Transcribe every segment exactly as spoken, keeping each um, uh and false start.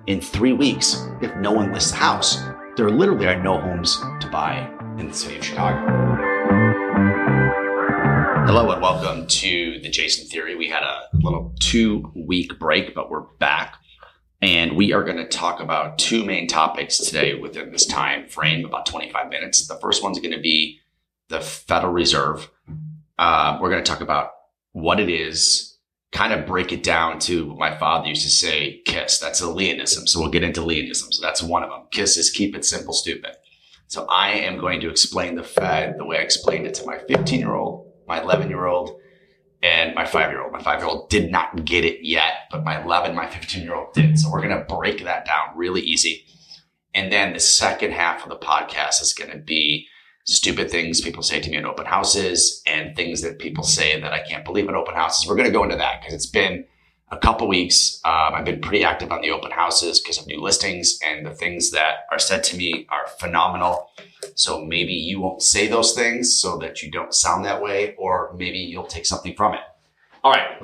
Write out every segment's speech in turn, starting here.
in three weeks, if no one lists a house, there literally are no homes to buy in the city of Chicago. Hello and welcome to the Jason Theory. We had a little two-week break, but we're back. And we are going to talk about two main topics today within this time frame, about twenty-five minutes. The first one's going to be the Federal Reserve. Uh, we're going to talk about what it is, kind of break it down to what my father used to say, KISS. That's a Leonism. So we'll get into Leonism. So that's one of them. KISS is keep it simple, stupid. So I am going to explain the Fed the way I explained it to my fifteen-year-old, my eleven-year-old, and my five-year-old. My five-year-old did not get it yet, but my eleven, my fifteen-year-old did. So we're going to break that down really easy. And then the second half of the podcast is going to be stupid things people say to me in open houses and things that people say that I can't believe in open houses. We're going to go into that because it's been a couple weeks. Um, I've been pretty active on the open houses because of new listings, and the things that are said to me are phenomenal. So maybe you won't say those things so that you don't sound that way, or maybe you'll take something from it. All right.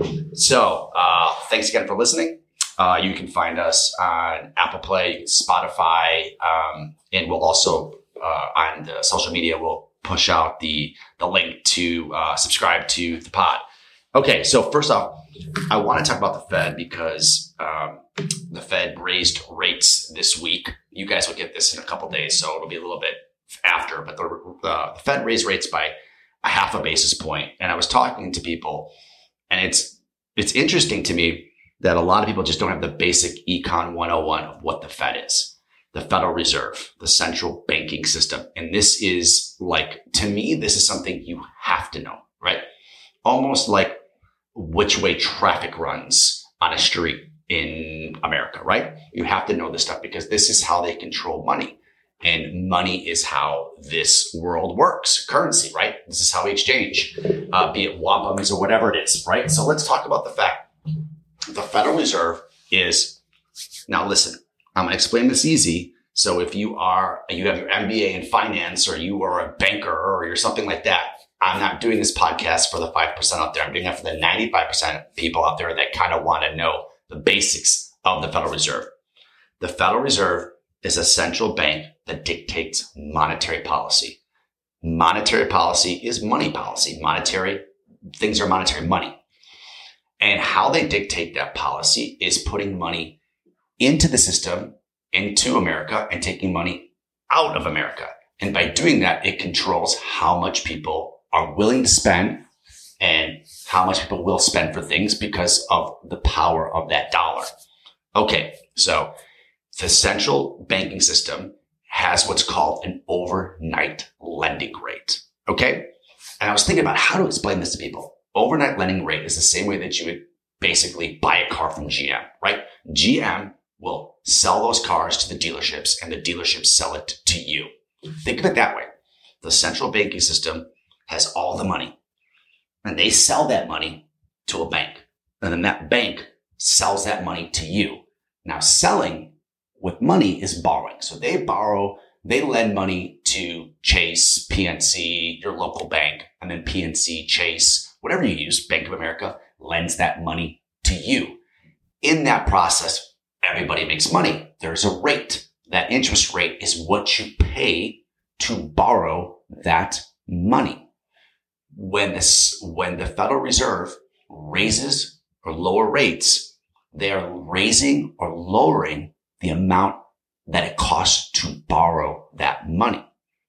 So uh, thanks again for listening. Uh, you can find us on Apple Play, Spotify, um, and we'll also uh, on the social media, we'll push out the, the link to uh, subscribe to the pod. Okay. So first off, I want to talk about the Fed because um, the Fed raised rates this week. You guys will get this in a couple days, so it'll be a little bit after, but the, the Fed raised rates by a half a basis point. And I was talking to people, and it's it's interesting to me that a lot of people just don't have the basic Econ one oh one of what the Fed is. The Federal Reserve, the central banking system. And this is like, to me, this is something you have to know, right? Almost like which way traffic runs on a street in America, right? You have to know this stuff because this is how they control money. And money is how this world works. Currency, right? This is how we exchange, uh, be it wampums or whatever it is, right? So let's talk about the fact the Federal Reserve is, now listen, I'm going to explain this easy. So if you are, you have your M B A in finance, or you are a banker, or you're something like that, I'm not doing this podcast for the five percent out there. I'm doing that for the ninety-five percent of people out there that kind of want to know the basics of the Federal Reserve. The Federal Reserve is a central bank that dictates monetary policy. Monetary policy is money policy. Monetary, things are monetary money. And how they dictate that policy is putting money into the system, into America, and taking money out of America. And by doing that, it controls how much people are willing to spend and how much people will spend for things because of the power of that dollar. Okay, so the central banking system has what's called an overnight lending rate. Okay? And I was thinking about how to explain this to people. Overnight lending rate is the same way that you would basically buy a car from G M, right? G M will sell those cars to the dealerships, and the dealerships sell it to you. Think of it that way. The central banking system has all the money, and they sell that money to a bank. And then that bank sells that money to you. Now, selling with money is borrowing. So they borrow, they lend money to Chase, P N C, your local bank, and then P N C, Chase, whatever you use, Bank of America, lends that money to you. In that process, everybody makes money. There's a rate. That interest rate is what you pay to borrow that money. When this, when the Federal Reserve raises or lower rates, they are raising or lowering the amount that it costs to borrow that money.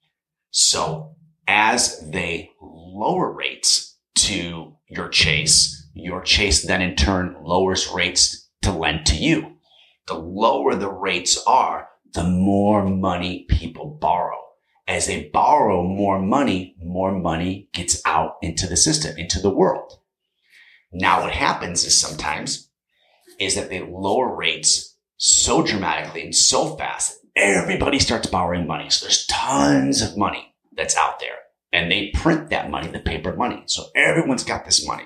So as they lower rates to your Chase, your Chase then in turn lowers rates to lend to you. The lower the rates are, the more money people borrow. As they borrow more money, more money gets out into the system, into the world. Now what happens is sometimes is that they lower rates so dramatically and so fast, everybody starts borrowing money. So there's tons of money that's out there, and they print that money, the paper money. So everyone's got this money.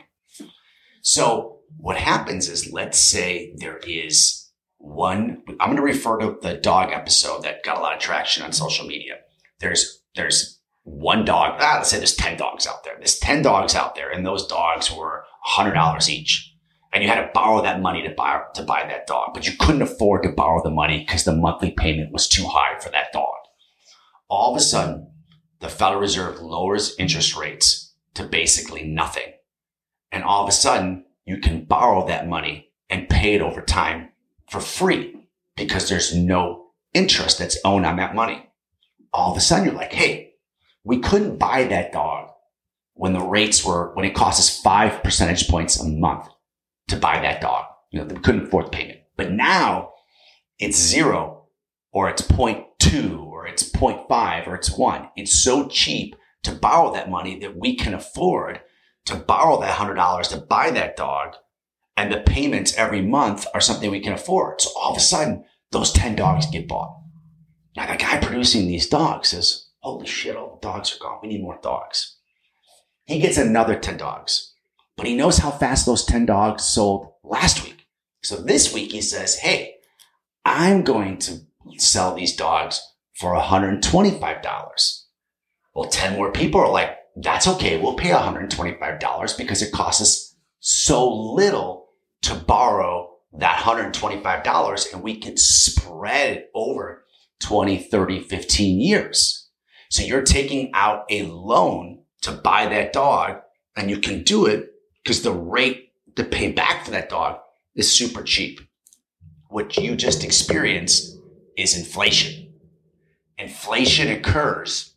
So what happens is, let's say there is one, I'm going to refer to the dog episode that got a lot of traction on social media. There's, there's one dog, ah, let's say there's ten dogs out there. There's ten dogs out there, and those dogs were one hundred dollars each. and you had to borrow that money to buy, to buy that dog, but you couldn't afford to borrow the money because the monthly payment was too high for that dog. All of a sudden, the Federal Reserve lowers interest rates to basically nothing. And all of a sudden, you can borrow that money and pay it over time for free because there's no interest that's owed on that money. All of a sudden, you're like, hey, we couldn't buy that dog when the rates were, when it cost us five percentage points a month to buy that dog. You know, they couldn't afford the payment. But now it's zero, or it's zero point two, or it's zero point five, or it's one. It's so cheap to borrow that money that we can afford to borrow that one hundred dollars to buy that dog, and the payments every month are something we can afford. So all of a sudden, those ten dogs get bought. Now, the guy producing these dogs says, holy shit, all the dogs are gone. We need more dogs. He gets another ten dogs, but he knows how fast those ten dogs sold last week. So this week he says, hey, I'm going to sell these dogs for one hundred twenty-five dollars. Well, ten more people are like, that's okay. We'll pay one hundred twenty-five dollars because it costs us so little to borrow that one hundred twenty-five dollars, and we can spread it over twenty, thirty, fifteen years. So you're taking out a loan to buy that dog, and you can do it because the rate to pay back for that dog is super cheap. What you just experienced is inflation. Inflation occurs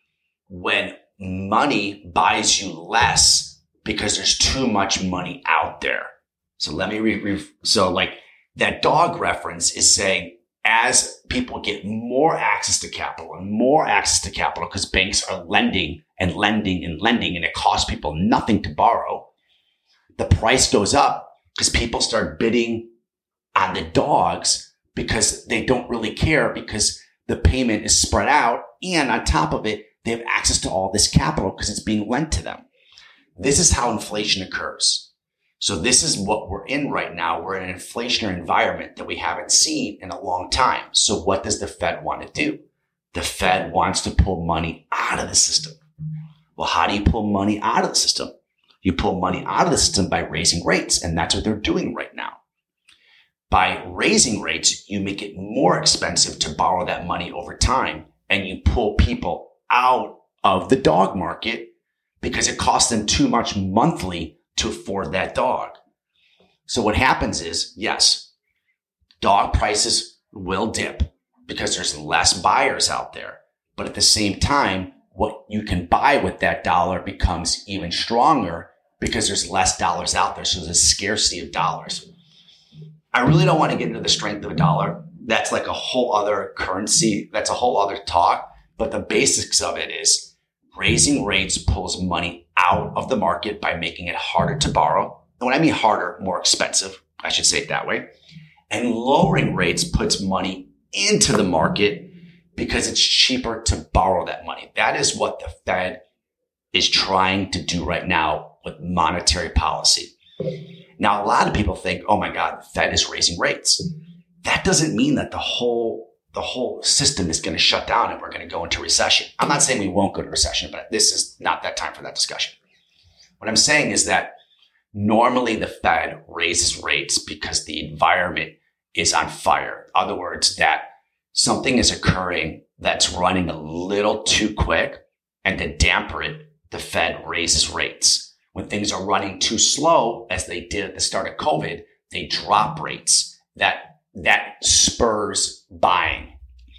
when money buys you less because there's too much money out there. So let me re, re so like that dog reference is saying, as people get more access to capital and more access to capital because banks are lending and lending and lending, and it costs people nothing to borrow, the price goes up because people start bidding on the dogs because they don't really care because the payment is spread out. And on top of it, they have access to all this capital because it's being lent to them. This is how inflation occurs. So this is what we're in right now. We're in an inflationary environment that we haven't seen in a long time. So what does the Fed want to do? The Fed wants to pull money out of the system. Well, how do you pull money out of the system? You pull money out of the system by raising rates, and that's what they're doing right now. By raising rates, you make it more expensive to borrow that money over time, and you pull people out of the dog market because it costs them too much monthly to afford that dog. So what happens is, yes, dog prices will dip because there's less buyers out there. But at the same time, what you can buy with that dollar becomes even stronger because there's less dollars out there. So there's a scarcity of dollars. I really don't want to get into the strength of a dollar. That's like a whole other currency. That's a whole other talk. But the basics of it is raising rates pulls money out of the market by making it harder to borrow. And when I mean harder, more expensive, I should say it that way. And lowering rates puts money into the market because it's cheaper to borrow that money. That is what the Fed is trying to do right now with monetary policy. Now, a lot of people think, oh my God, the Fed is raising rates. That doesn't mean that the whole, the whole system is going to shut down and we're going to go into recession. I'm not saying we won't go to recession, but this is not that time for that discussion. What I'm saying is that normally the Fed raises rates because the environment is on fire. In other words, that something is occurring that's running a little too quick, and to damper it, the Fed raises rates. When things are running too slow, as they did at the start of COVID, they drop rates. That, that spurs buying.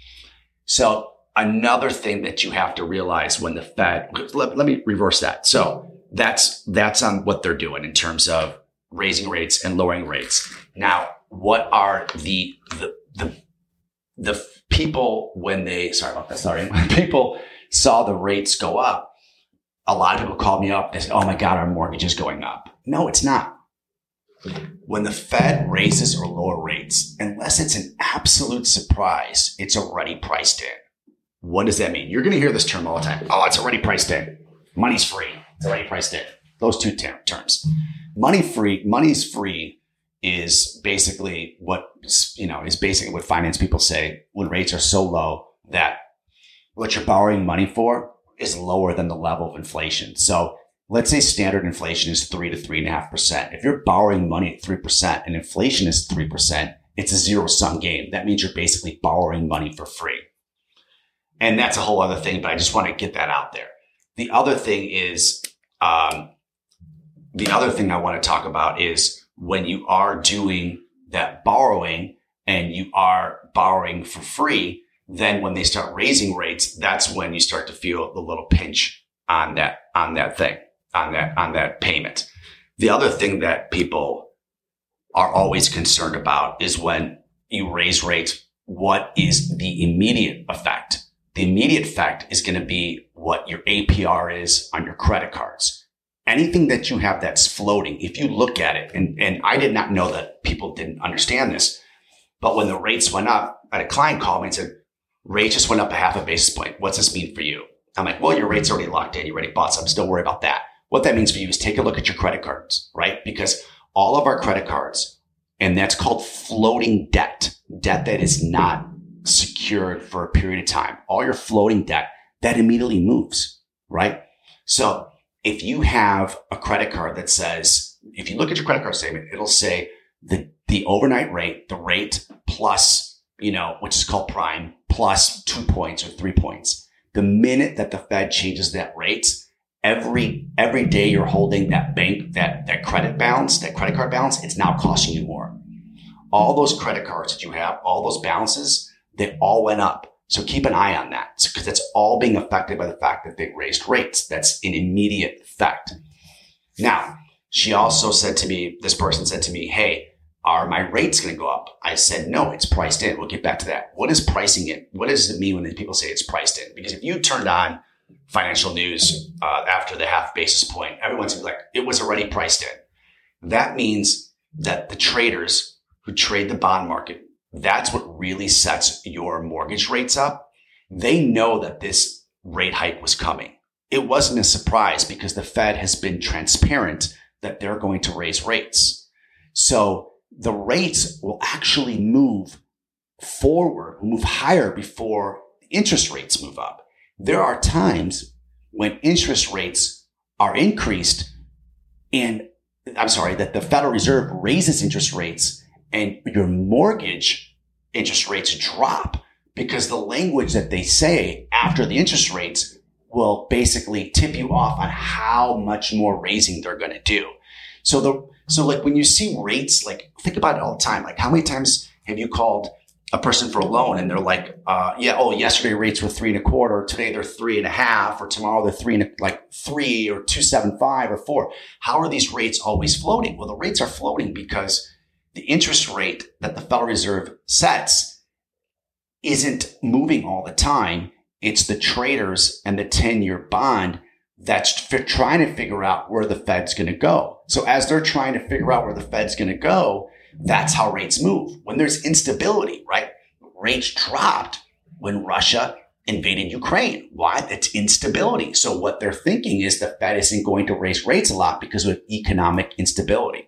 So another thing that you have to realize when the Fed, let, let me reverse that. So that's, that's on what they're doing in terms of raising rates and lowering rates. Now, what are the, the, the, the people when they, sorry about that, sorry, when people saw the rates go up, a lot of people called me up and said, oh my God, our mortgage is going up. No, it's not. When the Fed raises or lower rates, unless it's an absolute surprise, it's already priced in. What does that mean? You're going to hear this term all the time. Oh, it's already priced in. Money's free. It's already priced in. Those two ter- terms. Money free, money's free is basically what, you know, is basically what finance people say when rates are so low that what you're borrowing money for is lower than the level of inflation. So let's say standard inflation is three to three and a half percent. If you're borrowing money at three percent and inflation is three percent, it's a zero sum game. That means you're basically borrowing money for free. And that's a whole other thing, but I just want to get that out there. The other thing is, um, the other thing I want to talk about is when you are doing that borrowing and you are borrowing for free, then when they start raising rates, that's when you start to feel the little pinch on that, on that thing, on that, on that payment. The other thing that people are always concerned about is when you raise rates, what is the immediate effect? The immediate effect is going to be what your A P R is on your credit cards. Anything that you have that's floating, if you look at it, and, and I did not know that people didn't understand this, but when the rates went up, I had a client call me and said, rates just went up a half a basis point. What's this mean for you? I'm like, well, your rate's already locked in. You already bought some. Don't worry about that. What that means for you is take a look at your credit cards, right? Because all of our credit cards, and that's called floating debt, debt that is not secured for a period of time. All your floating debt, that immediately moves, right? So if you have a credit card that says, if you look at your credit card statement, it'll say the, the overnight rate, the rate plus, you know, which is called prime, plus two points or three points. The minute that the Fed changes that rate, every, every day you're holding that bank, that, that credit balance, that credit card balance, it's now costing you more. All those credit cards that you have, all those balances, they all went up. So keep an eye on that because that's all being affected by the fact that they raised rates. That's an immediate effect. Now, she also said to me, this person said to me, hey, are my rates going to go up? I said, no, it's priced in. We'll get back to that. What is pricing in? What does it mean when people say it's priced in? Because if you turned on financial news uh, after the half basis point, everyone's like, it was already priced in. That means that the traders who trade the bond market, that's what really sets your mortgage rates up. They know that this rate hike was coming. It wasn't a surprise because the Fed has been transparent that they're going to raise rates. So the rates will actually move forward, move higher before interest rates move up. There are times when interest rates are increased and I'm sorry, that the Federal Reserve raises interest rates and your mortgage interest rates drop because the language that they say after the interest rates will basically tip you off on how much more raising they're going to do. So the, so like when you see rates, like think about it all the time. Like how many times have you called a person for a loan and they're like, uh, yeah, oh, yesterday rates were three and a quarter. Today they're three and a half, or tomorrow they're three and a, like three or two, seven, five or four. How are these rates always floating? Well, the rates are floating because the interest rate that the Federal Reserve sets isn't moving all the time. It's the traders and the ten-year bond that's f- trying to figure out where the Fed's going to go. So as they're trying to figure out where the Fed's going to go, that's how rates move. When there's instability, right? Rates dropped when Russia invaded Ukraine. Why? It's instability. So what they're thinking is the Fed isn't going to raise rates a lot because of economic instability.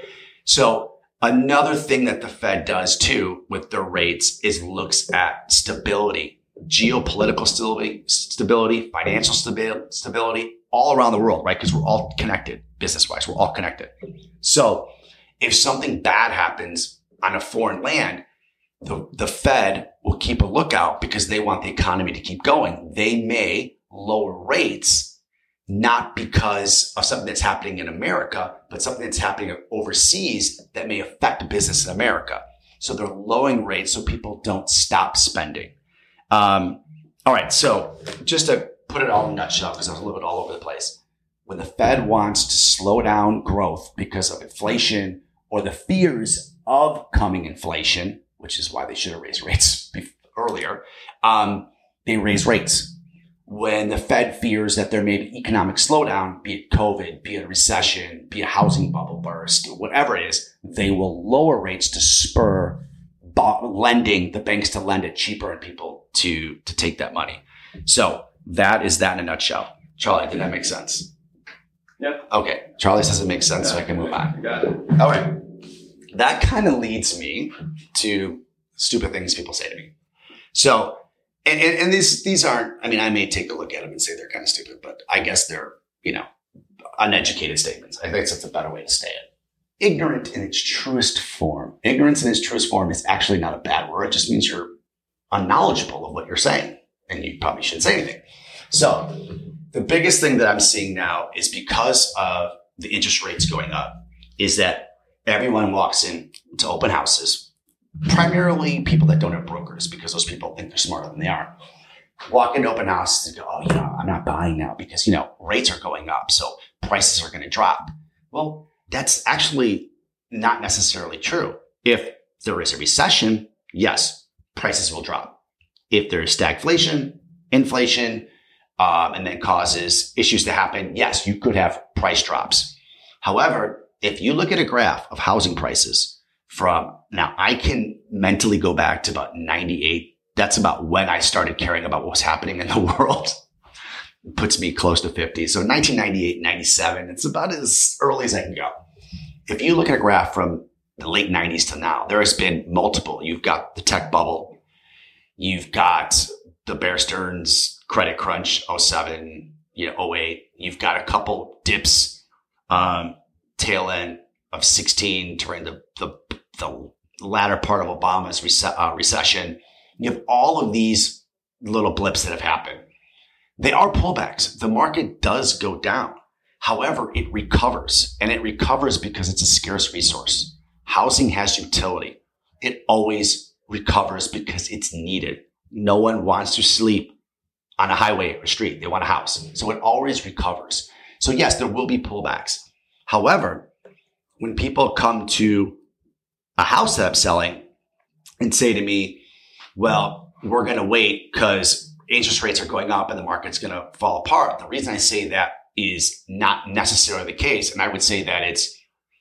So another thing that the Fed does too with their rates is looks at stability, geopolitical stability, stability, financial stabi- stability all around the world, right? Because we're all connected business-wise. We're all connected. So if something bad happens on a foreign land, the, the Fed will keep a lookout because they want the economy to keep going. They may lower rates not because of something that's happening in America, but something that's happening overseas that may affect business in America. So they're lowering rates so people don't stop spending. Um, all right. So just to put it all in a nutshell, because I was a little bit all over the place. When the Fed wants to slow down growth because of inflation or the fears of coming inflation, which is why they should have raised rates earlier, um, they raise rates. When the Fed fears that there may be economic slowdown, be it COVID, be it a recession, be a housing bubble burst, whatever it is, they will lower rates to spur lending, the banks to lend it cheaper and people to, to take that money. So that is that in a nutshell. Charlie, did that make sense? Yep. Okay. Charlie says it makes sense, so I can move on. Got it. All right. That kind of leads me to stupid things people say to me. So, and, and, and these, these aren't, I mean, I may take a look at them and say they're kind of stupid, but I guess they're, you know, uneducated statements. I think that's a better way to say it. Ignorant in its truest form. Ignorance in its truest form is actually not a bad word. It just means you're unknowledgeable of what you're saying, and you probably shouldn't say anything. So the biggest thing that I'm seeing now is because of the interest rates going up is that everyone walks in to open houses, primarily people that don't have brokers because those people think they're smarter than they are. Walk into open houses and go, oh, you know, I'm not buying now because, you know, rates are going up. So prices are going to drop. Well, that's actually not necessarily true. If there is a recession, yes, prices will drop. If there's stagflation, inflation, um, and then causes issues to happen, yes, you could have price drops. However, if you look at a graph of housing prices from now, I can mentally go back to about ninety-eight. That's about when I started caring about what was happening in the world. It puts me close to fifty. So nineteen ninety-eight, ninety-seven, it's about as early as I can go. If you look at a graph from the late nineties to now, there has been multiple. You've got the tech bubble. You've got the Bear Stearns credit crunch, oh seven, you know, oh eight. You've got a couple dips, um, tail end of sixteen during the, the, the latter part of Obama's rece- uh, recession. You have all of these little blips that have happened. They are pullbacks. The market does go down. However, it recovers, and it recovers because it's a scarce resource. Housing has utility. It always recovers because it's needed. No one wants to sleep on a highway or street. They want a house. So it always recovers. So yes, there will be pullbacks. However, when people come to a house that I'm selling and say to me, well, we're going to wait because interest rates are going up and the market's going to fall apart. The reason I say that is not necessarily the case. And I would say that it's,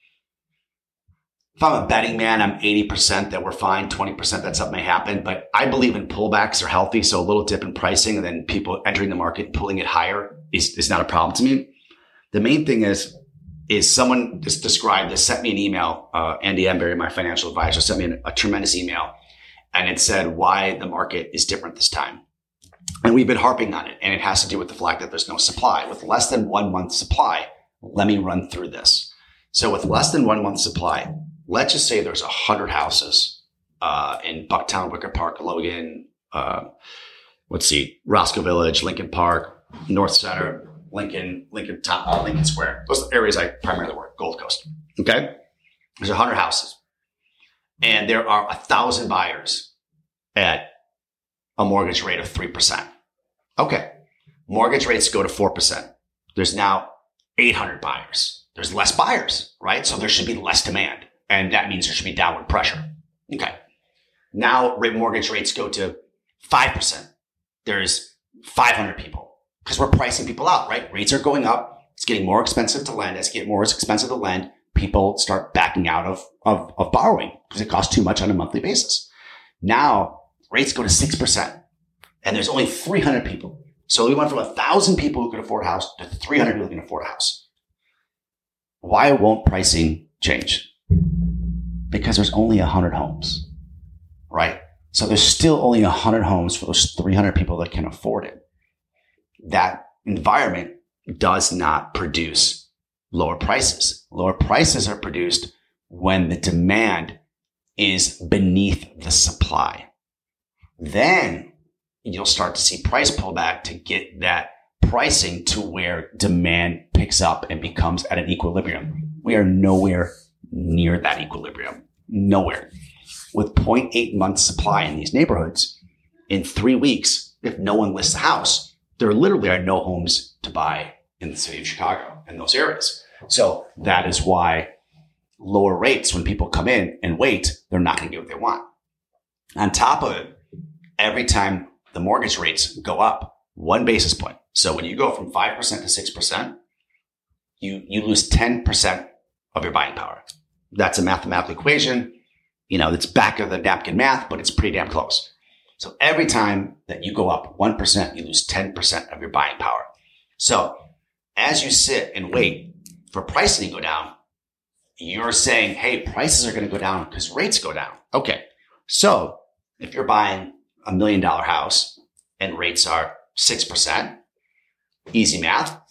if I'm a betting man, I'm eighty percent that we're fine, twenty percent that something may happen. But I believe in pullbacks are healthy. So a little dip in pricing and then people entering the market and pulling it higher is, is not a problem to me. The main thing is, is someone just described this, sent me an email. Uh, Andy Embury, my financial advisor, sent me an, a tremendous email. And it said why the market is different this time. And we've been harping on it. And it has to do with the fact that there's no supply. With less than one month supply, let me run through this. So with less than one month supply, let's just say there's one hundred houses uh, in Bucktown, Wicker Park, Logan, uh, let's see, Roscoe Village, Lincoln Park, North Center, Lincoln, Lincoln, Top, uh, Lincoln Square. Those are the areas I primarily work, Gold Coast. Okay? There's one hundred houses. And there are one thousand buyers at a mortgage rate of three percent. Okay. Mortgage rates go to four percent. There's now eight hundred buyers. There's less buyers, right? So there should be less demand. And that means there should be downward pressure. Okay. Now mortgage rates go to five percent. There's five hundred people because we're pricing people out, right? Rates are going up. It's getting more expensive to lend. As it gets more expensive to lend, people start backing out of, of, of borrowing because it costs too much on a monthly basis. Now rates go to six percent and there's only three hundred people. So we went from one thousand people who could afford a house to three hundred people who can afford a house. Why won't pricing change? Because there's only one hundred homes, right? So there's still only one hundred homes for those three hundred people that can afford it. That environment does not produce lower prices. Lower prices are produced when the demand is beneath the supply. Then you'll start to see price pullback to get that pricing to where demand picks up and becomes at an equilibrium. We are nowhere near that equilibrium. Nowhere. With zero point eight months supply in these neighborhoods, in three weeks, if no one lists a house, there literally are no homes to buy in the city of Chicago and those areas. So that is why lower rates, when people come in and wait, they're not going to get what they want. On top of it, every time the mortgage rates go up one basis point. So when you go from five percent to six percent, you, you lose ten percent of your buying power. That's a mathematical equation. You know, it's back of the napkin math, but it's pretty damn close. So every time that you go up one percent, you lose ten percent of your buying power. So as you sit and wait for pricing to go down, you're saying, hey, prices are going to go down because rates go down. Okay. So if you're buying a million dollar house and rates are six percent, easy math.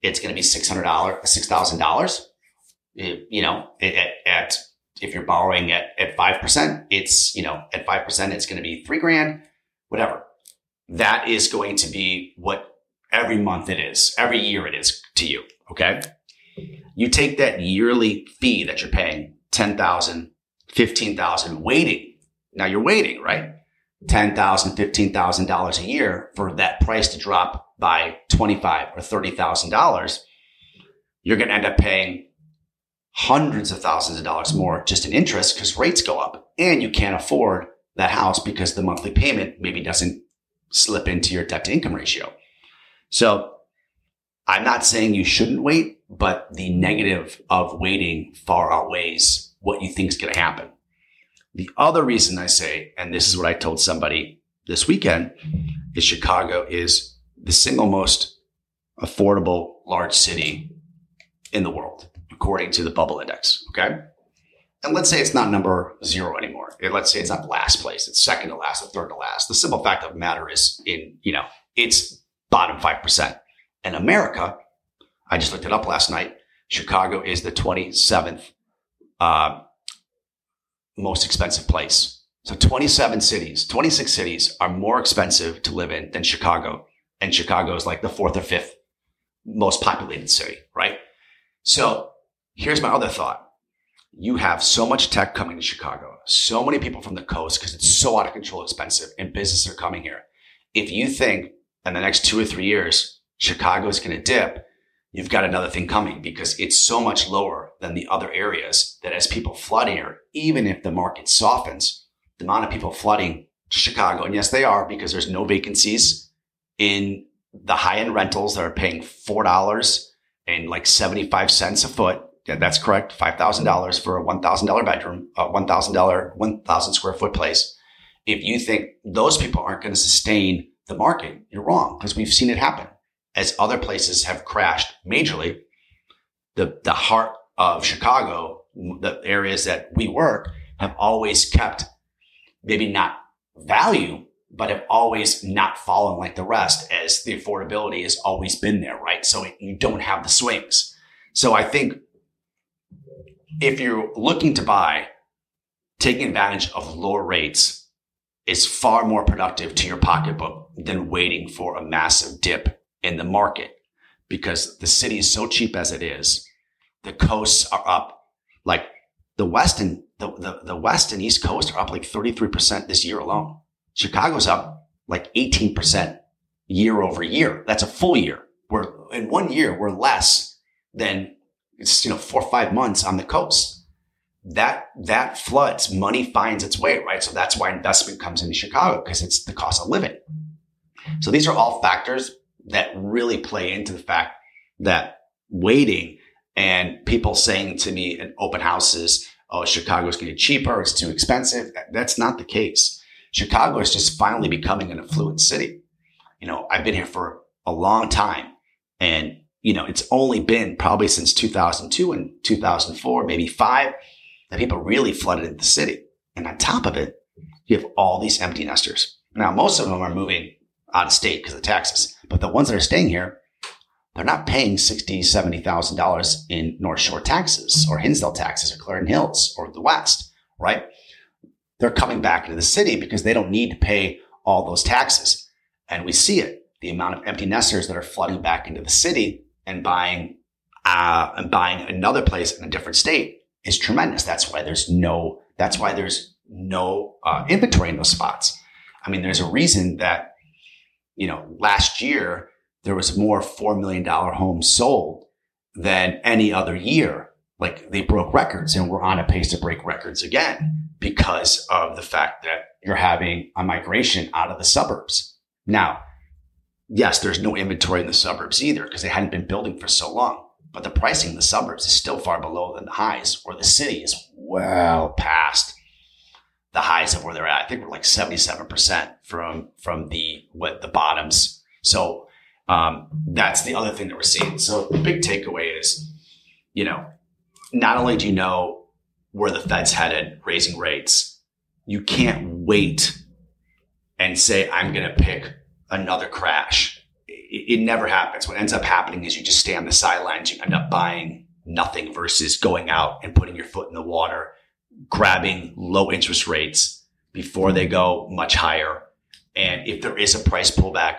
it's going to be six hundred dollars, six thousand dollars. You know, at, at, if you're borrowing at, at five percent, it's, you know, at five percent, it's going to be three grand, whatever. That is going to be what every month it is, every year it is to you. Okay. You take that yearly fee that you're paying, ten thousand, fifteen thousand, waiting. Now you're waiting, right? ten thousand, fifteen thousand dollars a year for that price to drop by twenty-five or thirty thousand dollars. You're going to end up paying hundreds of thousands of dollars more just in interest because rates go up, and you can't afford that house because the monthly payment maybe doesn't slip into your debt to income ratio. So I'm not saying you shouldn't wait, but the negative of waiting far outweighs what you think is going to happen. The other reason I say, and this is what I told somebody this weekend, is Chicago is the single most affordable large city in the world, according to the Bubble Index. Okay. And let's say it's not number zero anymore. Let's say it's not last place. It's second to last, or third to last. The simple fact of the matter is, in, you know, it's bottom five percent. In America, I just looked it up last night. Chicago is the twenty-seventh uh, most expensive place. So twenty-seven cities, twenty-six cities are more expensive to live in than Chicago. And Chicago is like the fourth or fifth most populated city, right? So here's my other thought. You have so much tech coming to Chicago, so many people from the coast because it's so out of control expensive, and businesses are coming here. If you think in the next two or three years, Chicago is going to dip, you've got another thing coming because it's so much lower than the other areas that as people flood here, even if the market softens, the amount of people flooding Chicago, and yes, they are, because there's no vacancies in the high-end rentals that are paying four dollars and like seventy-five cents a foot. Yeah, that's correct. five thousand dollars for a one thousand dollars bedroom, a one thousand dollars, one thousand square foot place. If you think those people aren't going to sustain the market, you're wrong, because we've seen it happen. As other places have crashed majorly, the, the heart of Chicago, the areas that we work, have always kept maybe not value, but have always not fallen like the rest, as the affordability has always been there, right? So you don't have the swings. So I think if you're looking to buy, taking advantage of lower rates is far more productive to your pocketbook than waiting for a massive dip in the market, because the city is so cheap as it is. The coasts are up, like the West and the, the, the West and East Coast are up like thirty-three percent this year alone. Chicago's up like eighteen percent year over year. That's a full year. We're in one year, we're less than, it's, you know, four or five months on the coast. That, that floods, money finds its way, right? So that's why investment comes into Chicago, because it's the cost of living. So these are all factors that really play into the fact that waiting and people saying to me in open houses, oh, Chicago's getting cheaper, it's too expensive. That's not the case. Chicago is just finally becoming an affluent city. You know, I've been here for a long time, and, you know, it's only been probably since two thousand two and two thousand four, maybe five, that people really flooded into the city. And on top of it, you have all these empty nesters. Now, most of them are moving out of state because of taxes, but the ones that are staying here, they're not paying sixty thousand dollars, seventy thousand dollars in North Shore taxes or Hinsdale taxes or Clarendon Hills or the West, right? They're coming back into the city because they don't need to pay all those taxes. And we see it. The amount of empty nesters that are flooding back into the city and buying, uh, and buying another place in a different state is tremendous. That's why there's no, that's why there's no uh, inventory in those spots. I mean, there's a reason that, you know, last year there was more four million dollars homes sold than any other year. Like, they broke records, and we're on a pace to break records again because of the fact that you're having a migration out of the suburbs. Now, yes, there's no inventory in the suburbs either because they hadn't been building for so long, but the pricing in the suburbs is still far below than the highs, where the city is well past the highs of where they're at. I think we're like seventy-seven percent from, from the, what the bottoms. So, um, that's the other thing that we're seeing. So the big takeaway is, you know, not only do you know where the Fed's headed, raising rates, you can't wait and say, I'm going to pick another crash. it never happens. What ends up happening is you just stay on the sidelines. You end up buying nothing versus going out and putting your foot in the water, grabbing low interest rates before they go much higher. And if there is a price pullback,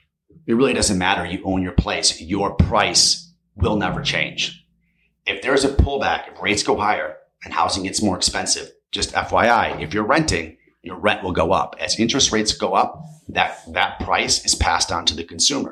it really doesn't matter. You own your place. Your price will never change. If there's a pullback, if rates go higher and housing gets more expensive, just F Y I, if you're renting, your rent will go up. As interest rates go up, that, that price is passed on to the consumer.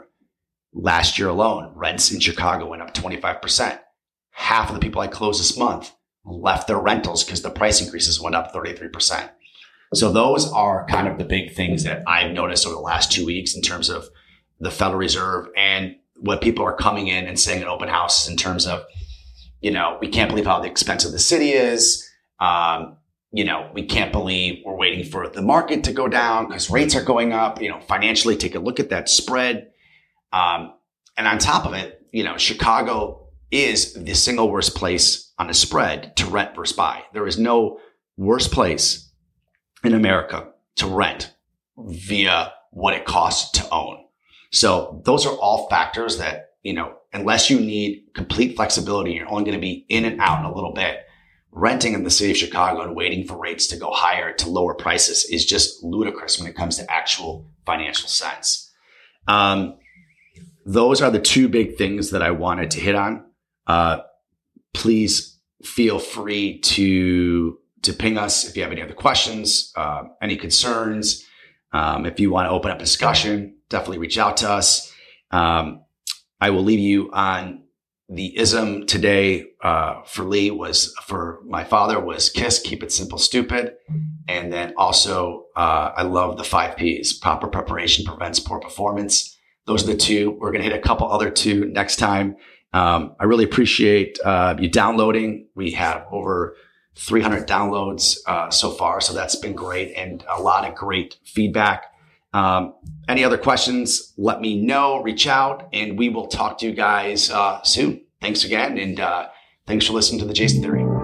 Last year alone, rents in Chicago went up twenty-five percent. Half of the people I closed this month left their rentals because the price increases went up thirty-three percent. So those are kind of the big things that I've noticed over the last two weeks in terms of the Federal Reserve and what people are coming in and saying at open houses in terms of, you know, we can't believe how expensive the city is. Um, you know, we can't believe we're waiting for the market to go down because rates are going up. You know, financially, take a look at that spread. Um, and on top of it, you know, Chicago is the single worst place on a spread to rent versus buy. There is no worse place in America to rent via what it costs to own. So those are all factors that, you know, unless you need complete flexibility, you're only going to be in and out in a little bit. Renting in the city of Chicago and waiting for rates to go higher to lower prices is just ludicrous when it comes to actual financial sense. Um, those are the two big things that I wanted to hit on. Uh, please feel free to, to ping us if you have any other questions, uh, any concerns. Um, if you want to open up a discussion, definitely reach out to us. Um, I will leave you on the ism today, uh, for Lee was, for my father was KISS, keep it simple, stupid. And then also, uh, I love the five P's, proper preparation prevents poor performance. Those are the two. We're going to hit a couple other two next time. Um, I really appreciate, uh, you downloading. We have over three hundred downloads, uh, so far. So that's been great and a lot of great feedback. Um, any other questions, let me know, reach out, and we will talk to you guys, uh, soon. Thanks again. And, uh, thanks for listening to the Jason Theory.